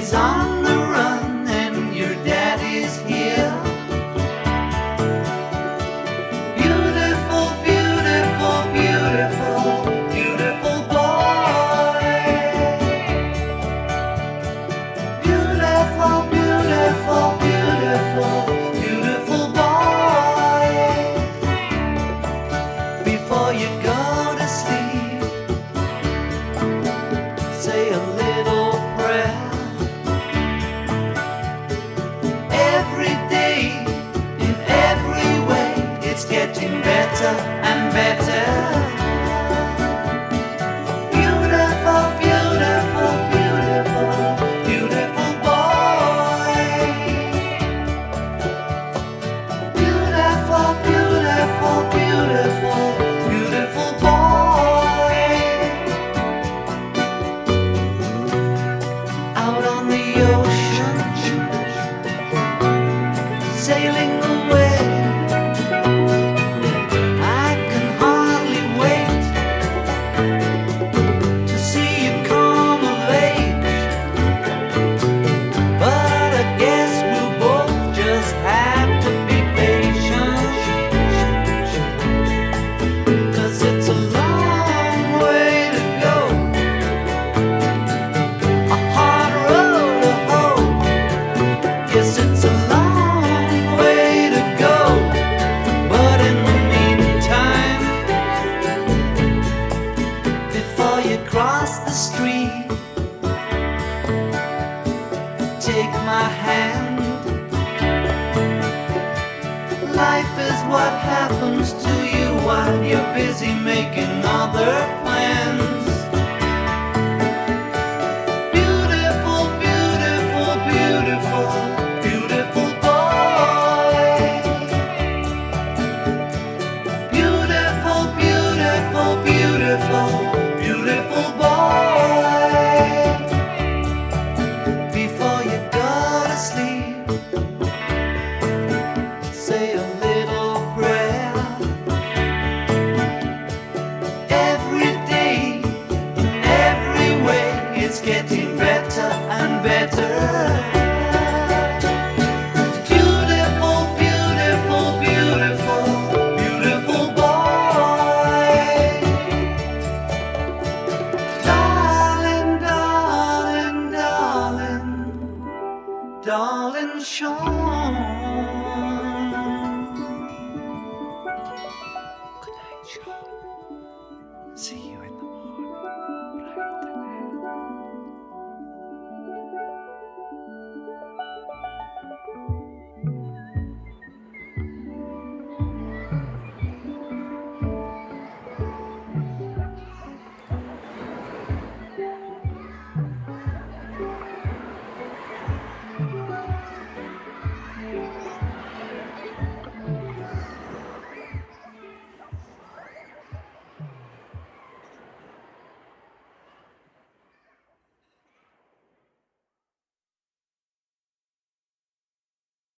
He's on the run and your daddy's here. Beautiful, beautiful, beautiful, beautiful boy. Beautiful, beautiful, beautiful, beautiful boy. Before you go to sleep, say a little prayer. Every day, in every way, it's getting better and better. Beautiful, beautiful, beautiful, beautiful boy. Beautiful, beautiful, beautiful, beautiful boy. Out on the ocean, sailing away, I can hardly wait to see you come of age. But I guess we'll both just have to be patient, 'cause it's a long way to go, a hard road to hoe. Yes, it's a long way to go, but in the meantime, before you cross the street, take my hand. Life is what happens to you while you're busy making other plans. Beautiful, beautiful, beautiful, beautiful boy. Beautiful, beautiful, beautiful, beautiful boy. Before you go to sleep, say a little prayer. Every day, in every way, it's getting better and better. Beautiful, beautiful, beautiful, beautiful boy. Darling, darling, darling, darling Sean.